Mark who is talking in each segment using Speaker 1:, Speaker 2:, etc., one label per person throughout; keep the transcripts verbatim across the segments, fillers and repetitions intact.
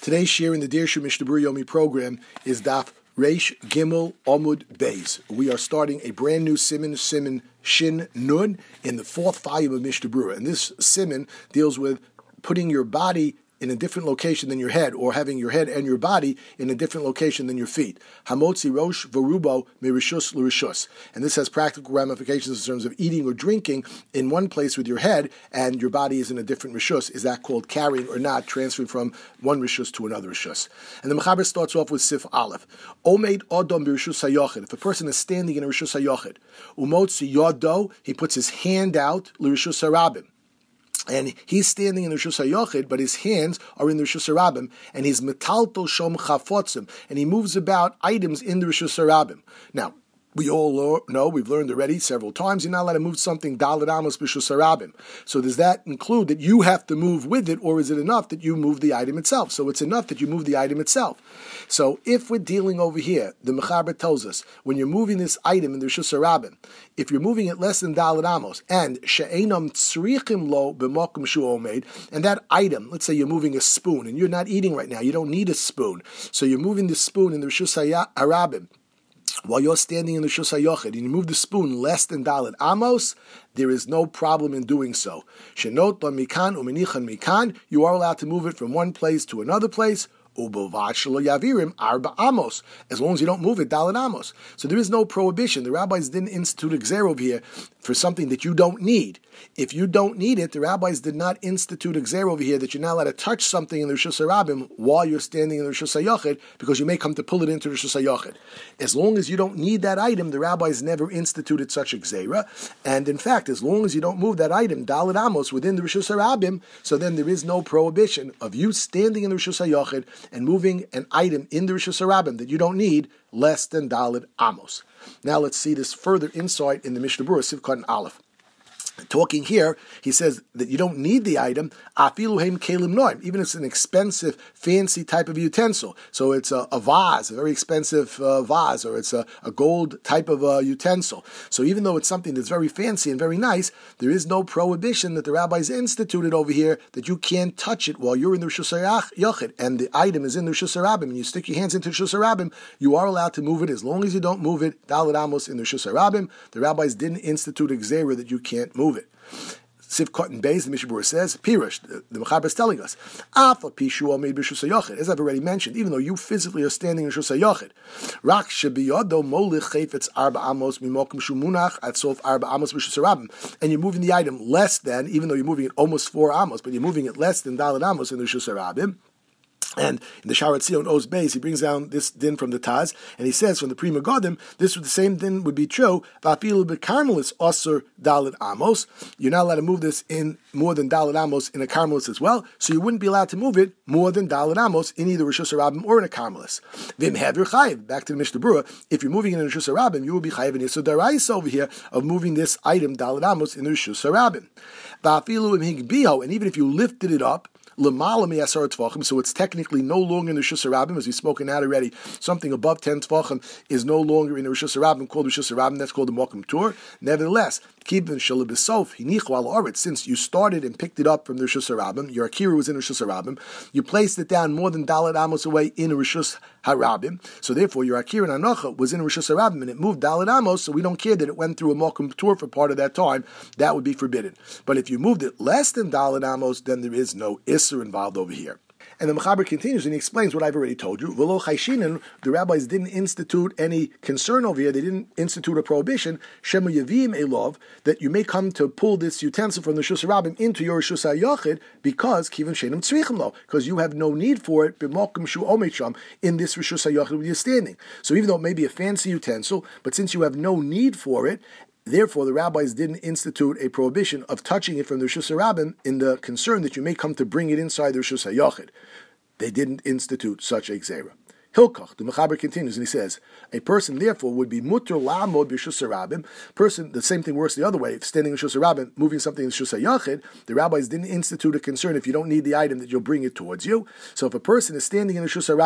Speaker 1: Today's share in the Dirshu Mishnah Berurah Yomi program is Daf Reish Gimel Amud Beis. We are starting a brand new siman, siman Shin Nun, in the fourth volume of Mishnah Berurah. And this siman deals with putting your body in a different location than your head, or having your head and your body in a different location than your feet. Hamotzi rosh v'rubo mirishus l'rishus. And this has practical ramifications in terms of eating or drinking in one place with your head, and your body is in a different rishus. Is that called carrying or not, transferring from one rishus to another rishus? And the Mechaber starts off with Sif Aleph. Omeid Adam b'rishus hayochid. If a person is standing in a rishus hayochid, umotzi yodo, he puts his hand out l'rishus harabim. And he's standing in the Rishus HaYochid, but his hands are in the Rishus HaRabim, and he's metalto shom chafotzim, and he moves about items in the Rishus HaRabim. Now, we all know, we've learned already several times, you're not allowed to move something daled amos b'Rishus HaRabim. So does that include that you have to move with it, or is it enough that you move the item itself? So it's enough that you move the item itself. So if we're dealing over here, the Mechaber tells us, when you're moving this item in the Rishus HaRabim, if you're moving it less than daled amos, and she'enam tzrichim lo b'makom shu omeid, and that item, let's say you're moving a spoon, and you're not eating right now, you don't need a spoon, so you're moving the spoon in the Rishus HaRabim, while you're standing in the Rishus HaYochid, and you move the spoon less than daled amos, there is no problem in doing so. Shenot la mikan u'menichan mikan, you are allowed to move it from one place to another place, yavirim arba amos, as long as you don't move it daled amos. So there is no prohibition. The rabbis didn't institute a gzera over here for something that you don't need. If you don't need it, the rabbis did not institute a gzera over here that you're not allowed to touch something in the Rishus HaRabim while you're standing in the Rishus HaYochid, because you may come to pull it into the Rishus HaYochid. As long as you don't need that item, the rabbis never instituted such a gzera. And in fact, as long as you don't move that item daled amos within the Rishus HaRabim, so then there is no prohibition of you standing in the Rishus HaYochid and moving an item in the Rishus HaRabim that you don't need less than daled amos. Now let's see this further insight in the Mishnah Berurah, Sivkot and Aleph. Talking here, he says that you don't need the item, afilu heim kelim noim, even if it's an expensive, fancy type of utensil. So it's a, a vase, a very expensive uh, vase, or it's a, a gold type of uh, utensil. So even though it's something that's very fancy and very nice, there is no prohibition that the rabbis instituted over here that you can't touch it while you're in the Rishus HaYochid, and the item is in the Rishus HaRabim, and you stick your hands into the Rishus HaRabim, you are allowed to move it as long as you don't move it daled amos in the Rishus HaRabim. The rabbis didn't institute a gzera that you can't move it. Sivkot and Beis, the Mishnah Berurah says, Pirush, the, the Mechaber is telling us, Afa Pishu made b'Rishus HaYochid, as I've already mentioned, even though you physically are standing in Rishus HaYochid, Rak shebiyodo molich chayfetz arba amos mimokum shumunach at sof arba amos b'Rishus HaRabim, and you're moving the item less than, even though you're moving it almost four amos, but you're moving it less than daled amos in the Rishus HaRabim. And in the Sharat Zion Oz Beis, he brings down this din from the Taz, and he says from the Pri Megadim, this the same din would be true. Vafilu bekarmelis osur daled amos. You're not allowed to move this in more than daled amos in a karmelis as well, so you wouldn't be allowed to move it more than daled amos in either Rishus HaRabim or in a karmelis. Vim hever chayiv. Back to the Mishnah Berurah, if you're moving it in a Rishus HaRabim, you will be chayiv in Yisod Daraisa over here of moving this item daled amos in the Rishus HaRabim. Vafilu im higbiho, and even if you lifted it up, so it's technically no longer in the Rishus HaRabim, as we've spoken out already. Something above ten tvachim is no longer in the Rishus HaRabim, called Rishus HaRabim. That's called the Mokum Tur. Nevertheless, since you started and picked it up from the Rishus HaRabim, your akira was in Rishus HaRabim, you placed it down more than daled amos away in Rishus HaRabim. So therefore, your akira and anocha was in Rishus HaRabim, and it moved daled amos. So we don't care that it went through a Mokum Tur for part of that time. That would be forbidden. But if you moved it less than daled amos, then there is no is involved over here. And the Mechaber continues and he explains what I've already told you. V'lo chayshinin, the rabbis didn't institute any concern over here. They didn't institute a prohibition. Shemu yavim elov, that you may come to pull this utensil from the Rishus HaRabim into your Rishus HaYochid because kivin shenim tzrichim lo, because you have no need for it b'mokum shu omet sham in this Rishus HaYochid where you're standing. So even though it may be a fancy utensil, but since you have no need for it, therefore, the rabbis didn't institute a prohibition of touching it from the Rishus HaRabim in the concern that you may come to bring it inside the Rishus HaYochid. They didn't institute such a gzera. Hilkach, the Mechaber continues and he says, a person therefore would be mutter la'amod b'Rishus HaRabim. Person, the same thing works the other way. If standing in Rishus HaRabim, moving something in Rishus HaYochid, the rabbis didn't institute a concern if you don't need the item that you'll bring it towards you. So if a person is standing in Rishus HaRabim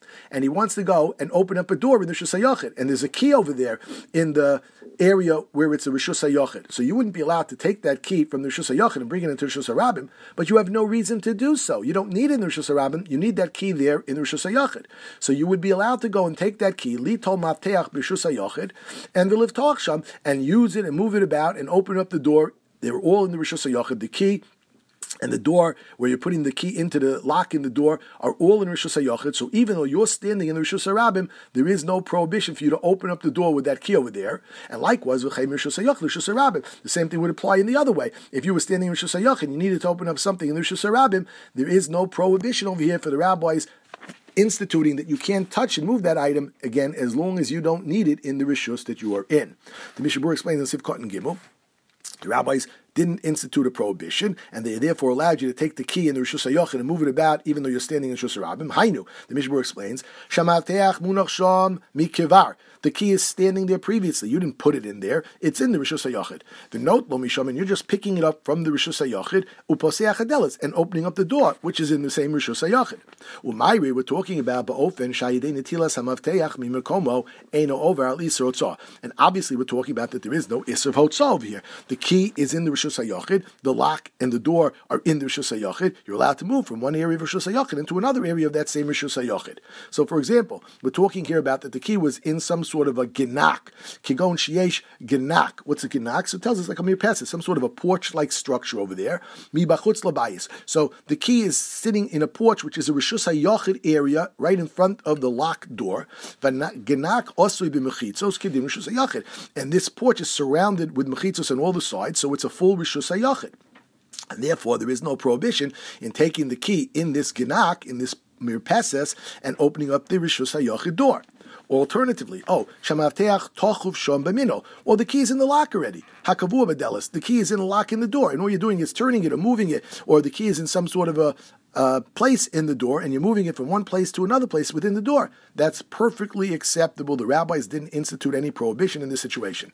Speaker 1: and he wants to go and open up a door in the Rishus HaYochid, and there's a key over there in the area where it's a Rishus HaYochid. So you wouldn't be allowed to take that key from the Rishus HaYochid and bring it into Rishus HaRabim, but you have no reason to do so. You don't need it in the Rishus HaRabim, you need that key there in the Rishus HaYochid. So you would be allowed to go and take that key, litol mafteach b'Rishus HaYochid, and the livtoch sham, and use it and move it about and open up the door. They were all in the Rishus HaYochid. The key and the door, where you're putting the key into the lock in the door, are all in Rishus HaYochid. So even though you're standing in the Rishus HaRabim, there is no prohibition for you to open up the door with that key over there. And likewise, Rishus HaYochid, Rishus HaRabim, the same thing would apply in the other way. If you were standing in Rishus HaYochid and you needed to open up something in the Rishus HaRabim, there is no prohibition over here for the rabbis instituting that you can't touch and move that item again as long as you don't need it in the Rishus that you are in. The Mishnah Berurah explains in Sivkot and Gimel, the rabbis didn't institute a prohibition, and they therefore allowed you to take the key in the Rishus HaYochid and move it about, even though you're standing in Rishus HaRabim. Hainu, the Mishnah Berurah explains, Shamateach munach sham mikivar. The key is standing there previously. You didn't put it in there. It's in the Rishus HaYochid. The note lo misham, and you're just picking it up from the Rishus HaYochid, uposeach hadelis, and opening up the door, which is in the same Rishus HaYochid. Umayri, we're talking about ba'ofen shayidei netilas hamavteach mimekomo eino over al isur hotzah. And obviously, we're talking about that there is no isur hotzah over here. The key is in the Rishus HaYochid. The lock and the door are in the Rishus HaYochid. You're allowed to move from one area of Rishus HaYochid into another area of that same Rishus HaYochid. So, for example, we're talking here about that the key was in some sort of a ginak. Kigon sheyesh ginak. What's a ginak? So it tells us like a mirpesah, some sort of a porch-like structure over there. Mi bachutz labayis. So the key is sitting in a porch, which is a Rishus HaYochid area right in front of the locked door. Ginak osui b'mechitzos kidim Rishus HaYochid. And this porch is surrounded with mechitzos on all the sides, so it's a full Rishus HaYochid. And therefore, there is no prohibition in taking the key in this ginak, in this mirpeses, and opening up the Rishus HaYochid door. Alternatively, oh, shamavteach tochuv shom b'mino, or the key is in the lock already. Hakavua bedelis, the key is in the lock in the door, and all you're doing is turning it or moving it, or the key is in some sort of a uh, place in the door, and you're moving it from one place to another place within the door. That's perfectly acceptable. The rabbis didn't institute any prohibition in this situation.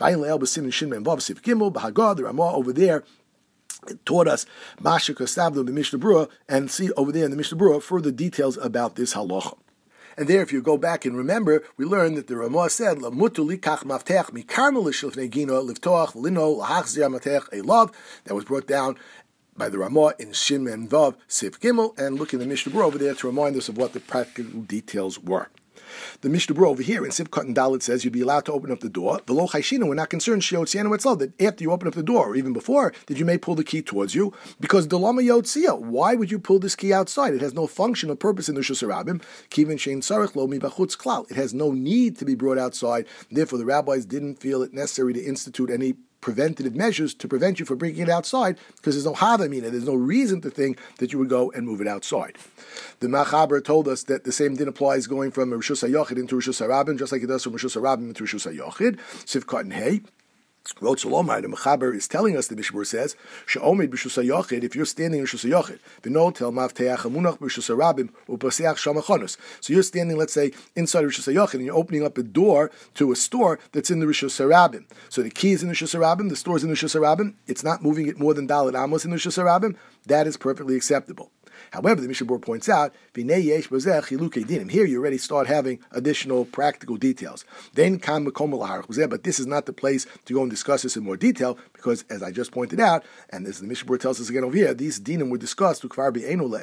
Speaker 1: The Ramah over there taught us Masha Kostavdo the Mishnah Berurah, and see over there in the Mishnah Berurah further details about this halacha. And there, if you go back and remember, we learned that the Ramah said, "Lamutu likach mafteach mikarmel l'shilfnei gino livtoach lino lahachzir matech elav." That was brought down by the Ramah in Shin and Vav Sif Gimel, and look in the Mishnah Berurah over there to remind us of what the practical details were. The Mishnah Berurah over here in Sivkot and Dalet says you'd be allowed to open up the door. The Lo Chayshina, we're not concerned Shiotzianu Etzlo, that after you open up the door, or even before, that you may pull the key towards you, because the Lama Yotzia, why would you pull this key outside? It has no function or purpose in the Rishus HaRabim. Kivin Shein Tzarich Lo Mi Bachutz Klal. It has no need to be brought outside. Therefore, the rabbis didn't feel it necessary to institute any preventative measures to prevent you from bringing it outside, because there's no havamina, there's no reason to think that you would go and move it outside. The Machaber told us that the same din applies going from Rishus HaYochid into Rishus HaRabim, just like it does from Rishus HaRabim into Rishus HaYochid. Sivkot and Hey. Rotz Lomar, the Mechaber is telling us, the Mishnah Berurah says, She'omid b'Rishus HaYochid, if you're standing in Rishus HaYochid, v'no tel mavteach hamunach b'Rishus HaRabim u'paseach shamachonos. So you're standing, let's say, inside Rishus HaYochid, and you're opening up a door to a store that's in the Rishus HaRabim. So the key is in the Rishus HaRabim, the store is in the Rishus HaRabim, it's not moving it more than Dalet Amos in the Rishus HaRabim, that is perfectly acceptable. However, the Mishnah Berurah points out, here you already start having additional practical details. Then but this is not the place to go and discuss this in more detail, because as I just pointed out, and as the Mishnah Berurah tells us again over here, these dinim were discussed and in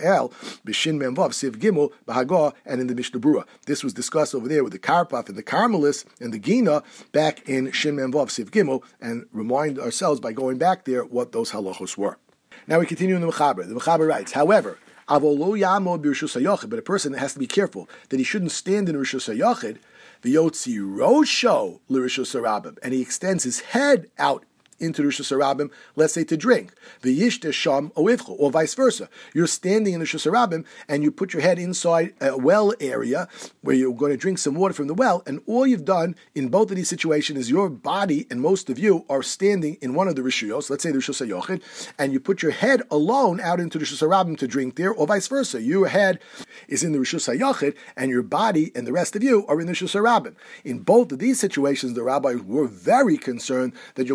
Speaker 1: the Mishnah Berurah. This was discussed over there with the Karpaf and the Carmelis and the Gina back in Shin Memvav Siv Gimel, and remind ourselves by going back there what those halachos were. Now we continue in the Mechaber. The Mechaber writes, however, but a person has to be careful that he shouldn't stand in Rishus HaYochid, v'yotzi rosho l'Rishus HaRabim, and he extends his head out into the Rishus HaRabim, let's say to drink, v'yishte sham oivcho, or vice versa. You're standing in the Rishus HaRabim and you put your head inside a well area where you're going to drink some water from the well, and all you've done in both of these situations is your body and most of you are standing in one of the Rishuyos, let's say the Rishus HaYochid, and you put your head alone out into the Rishus HaRabim to drink there, or vice versa. Your head is in the Rishus HaYochid and your body and the rest of you are in the Rishus HaRabim. In both of these situations, the rabbis were very concerned that you'll come to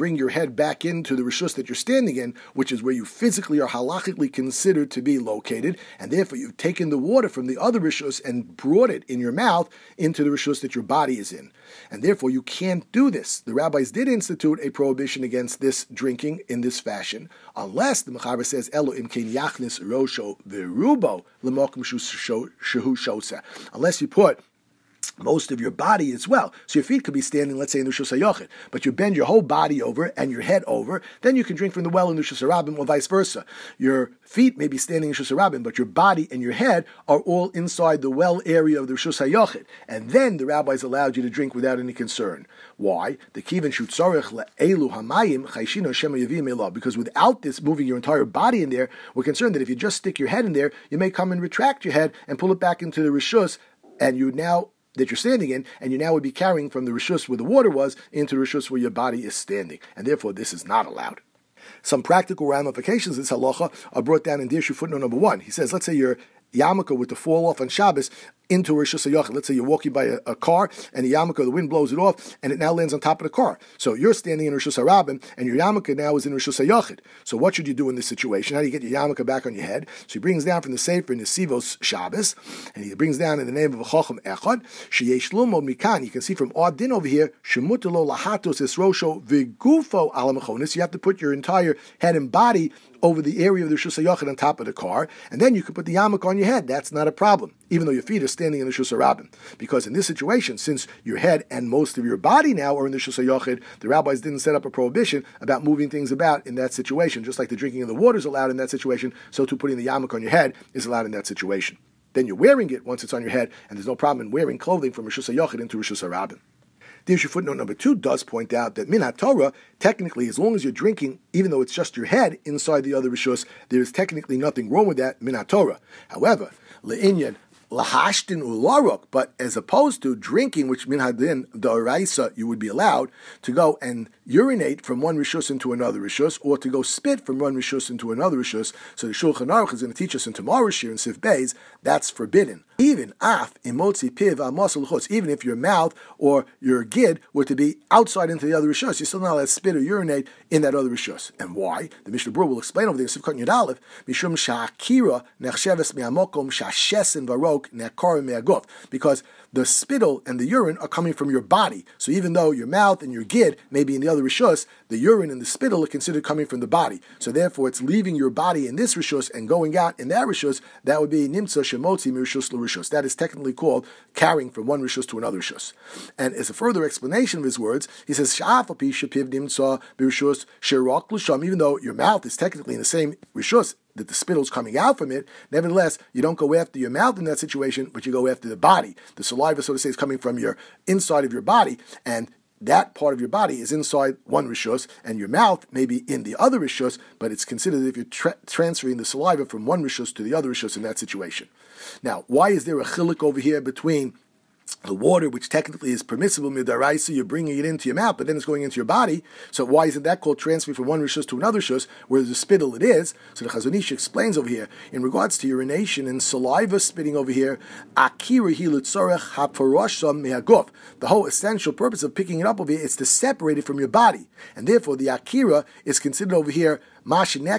Speaker 1: bring your head back into the rishus that you're standing in, which is where you physically are halachically considered to be located, and therefore you've taken the water from the other rishus and brought it in your mouth into the rishus that your body is in. And therefore you can't do this. The rabbis did institute a prohibition against this drinking in this fashion, unless the Mechaber says, Elo im kein yachnis rosho v'rubo l'mokum shehu shosa. Unless you put most of your body as well. So your feet could be standing, let's say, in the Rishus HaYochid, but you bend your whole body over and your head over, then you can drink from the well in the Rishus HaRabim, or vice versa. Your feet may be standing in Rishus HaRabim, but your body and your head are all inside the well area of the Rishus HaYochid. And then the rabbis allowed you to drink without any concern. Why? The kiven shu tzorech le'elu hamayim chayshino shema yavim elah. Because without this moving your entire body in there, we're concerned that if you just stick your head in there, you may come and retract your head and pull it back into the Rishus, and you now that you're standing in, and you now would be carrying from the rishus where the water was into the rishus where your body is standing, and therefore this is not allowed. Some practical ramifications of this halacha are brought down in Dirshu footnote number one. He says, let's say your yarmulke were to fall off on Shabbos into Rishus HaYochid. Let's say you're walking by a, a car, and the yarmulke, the wind blows it off, and it now lands on top of the car. So you're standing in Rishus HaRabim, and your yarmulke now is in Rishus HaYochid. So what should you do in this situation? How do you get your yarmulke back on your head? So he brings down from the Sefer in the Sivos Shabbos, and he brings down in the name of a Chacham Echad, Sheyesh Lumo Mikan. You can see from our din over here, Shemutalo Lahatos Esrosho Vigufo Alamachonis. You have to put your entire head and body over the area of the Rishus HaYochid on top of the car, and then you can put the yarmulke on your head. That's not a problem, even though your feet are standing in the Rishus HaRabim. Because in this situation, since your head and most of your body now are in the Rishus HaYochid, the rabbis didn't set up a prohibition about moving things about in that situation. Just like the drinking of the water is allowed in that situation, so too putting the yarmulke on your head is allowed in that situation. Then you're wearing it once it's on your head, and there's no problem in wearing clothing from Rishus HaYochid into Rishus HaRabim. The issue footnote number two does point out that min haTorah, technically, as long as you're drinking, even though it's just your head inside the other rishus, there is technically nothing wrong with that min haTorah. However, le'inyan lahashtin ularuk, but as opposed to drinking, which min hadin d'oraisa you would be allowed to go and urinate from one rishus into another rishus, or to go spit from one rishus into another rishus. So the Shulchan Aruch is going to teach us in tomorrow's shir in Sif Beis, that's forbidden. Even af imotzi piv amasal chutz, even if your mouth or your gid were to be outside into the other rishus, you're still not allowed to spit or urinate in that other rishus. And why? The Mishnah Berurah will explain over there in Sivkot Yud Aleph, mishum sha'akira nechsheves me'amokom sha'shesen varok ne'akor me'aguf, because the spittle and the urine are coming from your body. So even though your mouth and your gid may be in the other rishus, the urine and the spittle are considered coming from the body. So therefore, it's leaving your body in this rishus and going out in that rishus. That would be nimtza shemotzi mirishus l'rishus. That is technically called carrying from one rishus to another rishus. And as a further explanation of his words, he says, sha'afapi shepiv nimtza mirishus sherak l'sham. Even though your mouth is technically in the same rishus, that the spittle's coming out from it, nevertheless, you don't go after your mouth in that situation, but you go after the body. The saliva, so to say, is coming from your inside of your body, and that part of your body is inside one rishus, and your mouth may be in the other rishus, but it's considered if you're tra- transferring the saliva from one rishus to the other rishus in that situation. Now, why is there a chiluk over here between the water, which technically is permissible midaraisa, you're bringing it into your mouth, but then it's going into your body? So why isn't that called transfer from one rishus to another rishus, where there's a spittle it is? So the Chazon Ish explains over here, in regards to urination and saliva spitting over here, akira hi l'tzorech haparasham me'aguf. The whole essential purpose of picking it up over here is to separate it from your body, and therefore the akira is considered over here because you're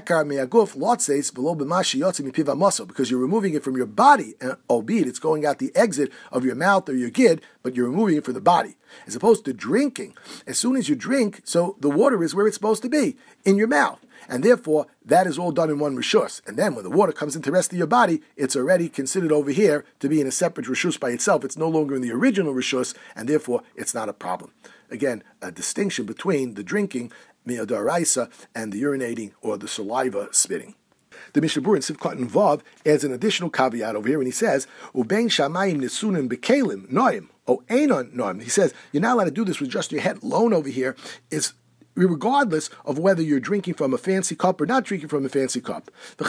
Speaker 1: removing it from your body, and albeit it's going out the exit of your mouth or your gid, but you're removing it from the body. As opposed to drinking, as soon as you drink, so the water is where it's supposed to be, in your mouth. And therefore, that is all done in one rishus. And then when the water comes into the rest of your body, it's already considered over here to be in a separate rishus by itself. It's no longer in the original rishus, and therefore it's not a problem. Again, a distinction between the drinking mi'adaraisa and the urinating or the saliva spitting. The Mishnah Berurah in Sivkot and Vav adds an additional caveat over here, and he says, "Ubein shamayim nesunim bekelim noim o einon noim." He says you're not allowed to do this with just your head alone over here. Is regardless of whether you're drinking from a fancy cup or not drinking from a fancy cup. The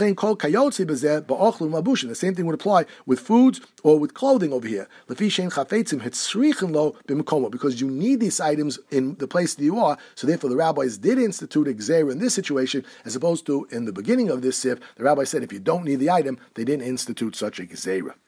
Speaker 1: same thing would apply with foods or with clothing over here. Because you need these items in the place that you are, so therefore the rabbis did institute a gzeira in this situation, as opposed to in the beginning of this sif, the rabbi said if you don't need the item, they didn't institute such a gzeira.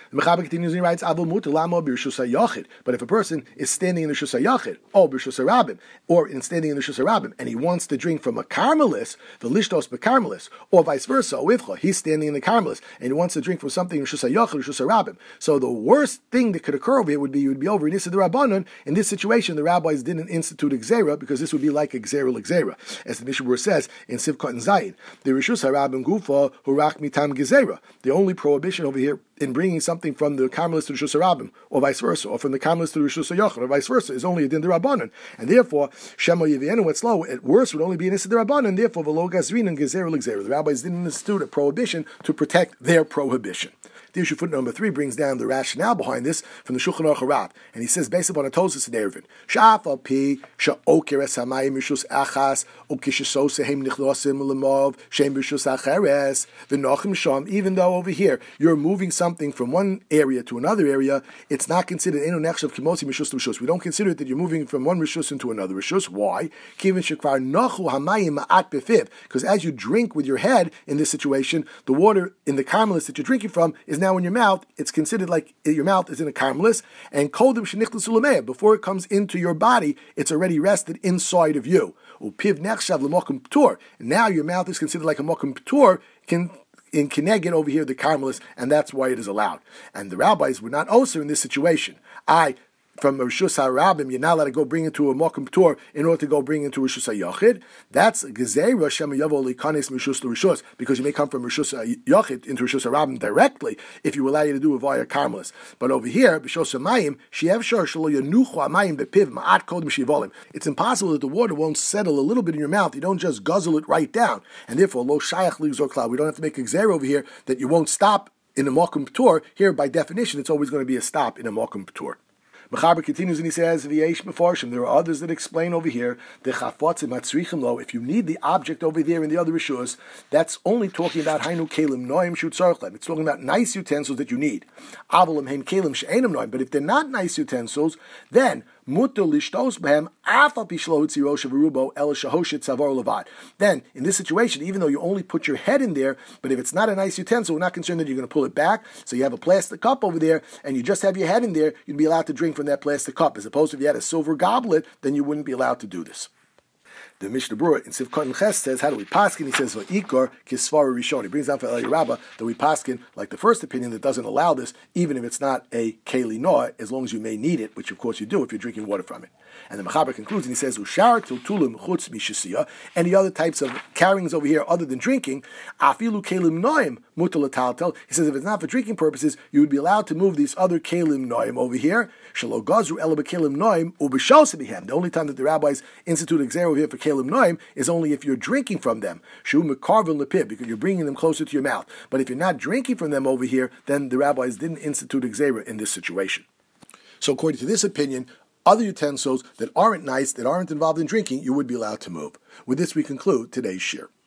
Speaker 1: The Mechaber continues and he writes, Avol mutar lamo b'rishus hayachid. But if a person is standing in the Rishus hayachid, or b'rishus harabim, or in standing in the Rishus harabim, and he wants to drink from a karmelis, the lishtos b'karmelis, or vice versa, Oivcha, he's standing in the karmelis, and he wants to drink from something in Rishus hayachid, Rishus harabim. So the worst thing that could occur over here would be you would be over in Issa D'Rabbanan. In this situation, the rabbis didn't institute a gzera because this would be like a gzera l'gzera, as the Mishnah says in Sivkot and Zayin. The Rishus harabim gufa hurak mitam gezera. The only prohibition over here in bringing something from the Karmelis to the Rishus harabim, or vice versa, or from the Karmelis to the Rishus hayachid, or vice versa, is only a din d'Rabbanan, and therefore Shemo Yevienu Etzlo at worst would only be an Issa D'Rabbanan. Therefore, v'lo gazrin and gezera l'gzera. The rabbis didn't institute a prohibition to protect their prohibition. The issue footnote number three brings down the rationale behind this from the Shulchan Aruch Harav, and he says based upon a Tosas in Eruvin, Sha'afal pi sha'oker es hamayim rishus achas ukishisos heim nichlosim lemov shem rishus acheres v'nochim sham. Even though over here you're moving something from one area to another area, it's not considered eno nechshav kimosi rishus to rishus. We don't consider it that you're moving from one rishus into another rishus. Why? Kivin shekvar nochu hamayim ma'at befiv. Because as you drink with your head in this situation, the water in the karmelis that you're drinking from is now in your mouth. It's considered like your mouth is in a karmelis, and kodim shenichlas ulameh, before it comes into your body, it's already rested inside of you. Upiv nechshav l'mokum p'tur. Now your mouth is considered like a mokum p'tur, can in kineged over here the karmelis, and that's why it is allowed. And the rabbis were not also in this situation. I From Rishus harabim, you're not allowed to go bring it to a mokum p'tur in order to go bring it to Rishus hayachid. That's gezerah shema yavo likanis mishus to Rishus, because you may come from Rishus hayachid into Rishus harabim directly if you allow you to do it via karmelis. But over here, b'shos hamayim she'ev shor shelo yanuchu hamayim bepiv ma'at kodem shivolim. It's impossible that the water won't settle a little bit in your mouth. You don't just guzzle it right down, and therefore lo shayach ligzor klal. We don't have to make a gezerah over here that you won't stop in a mokum p'tur. Here, by definition, it's always going to be a stop in a mokum p'tur. Mechaber continues and he says, "V'yesh mefarshim." There are others that explain over here the chafotzim matzrichim lo. If you need the object over there in the other rishus, that's only talking about hainu kelim noim shut tzarchlem. It's talking about nice utensils that you need. Avalim heim kelim she'enam noim. But if they're not nice utensils, then mutter lishtos behem afal pishlo tziro shavurubo el shahoshit savar levad. Then in this situation, even though you only put your head in there, but if it's not a nice utensil, we're not concerned that you're going to pull it back. So you have a plastic cup over there, and you just have your head in there, you'd be allowed to drink from that plastic cup. As opposed to if you had a silver goblet, then you wouldn't be allowed to do this. The Mishnah Berurah in Sivkot and Ches says, how do we paskin? He says, V'ikar kisvar rishon. He brings down for Eli Rabbah that we paskin like the first opinion that doesn't allow this, even if it's not a keli noah, as long as you may need it, which of course you do if you're drinking water from it. And the Mechaber concludes and he says, Ushar tiltulim chutz mishasiya. Any other types of carryings over here other than drinking, afilu kelim noim mutal taltel. He says if it's not for drinking purposes, you would be allowed to move these other kelim noim over here. Shalo gazru ela bekelim noim ubishos bihem. The only time that the rabbis institute a gzera over here for kelim noim is only if you're drinking from them. Shu mekarvin lepib, because you're bringing them closer to your mouth. But if you're not drinking from them over here, then the rabbis didn't institute a gzera in this situation. So according to this opinion, other utensils that aren't nice, that aren't involved in drinking, you would be allowed to move. With this, we conclude today's shir.